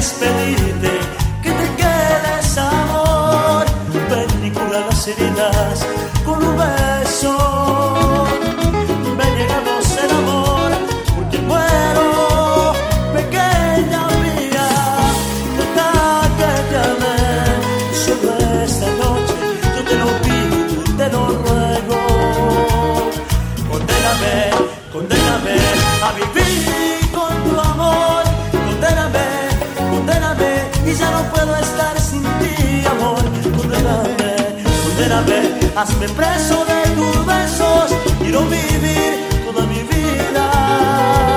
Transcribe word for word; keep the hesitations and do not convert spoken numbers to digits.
despedirte, que te quedes, amor. Ven y cura las heridas con un beso. Ven y hagamos el amor, porque muero, pequeña mía. Deja que te ame, solo esta noche yo te lo pido y te lo ruego. Condéname, condéname a vivir con tu amor. Condéname, condéname y ya no puedo estar sin ti, amor. Condéname, condéname, hazme preso de tus besos. Quiero vivir toda mi vida